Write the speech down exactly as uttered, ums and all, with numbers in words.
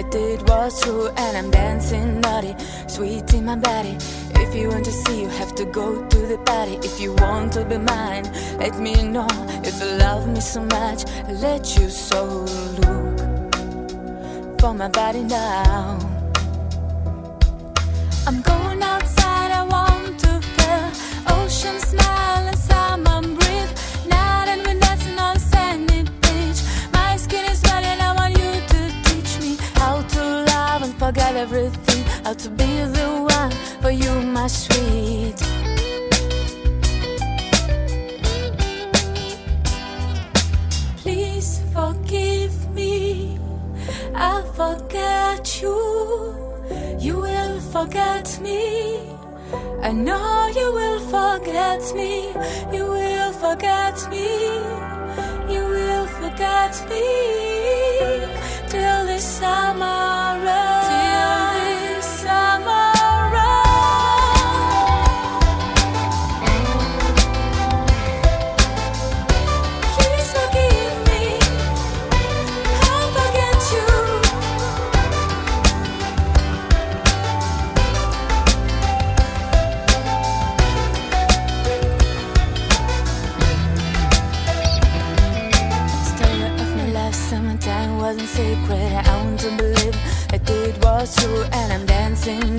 That it was true and I'm dancing naughty, sweet in my body. If you want to see, you have to go to the party. If you want to be mine, let me know. If you love me so much, let your soul look for my body now. I'm going outside, I want to feel ocean smile and summer breeze. Now that we're dancing on sandy beach, my skin is wet and I want you to teach me how to love and forget everything, how to be the one for you, my sweet. Please forgive me, I forget you. You will forget me, I know you will forget me. You will forget me, you will forget me. Till this summer ends, till this summer wasn't secret. I want to believe that it was true and I'm dancing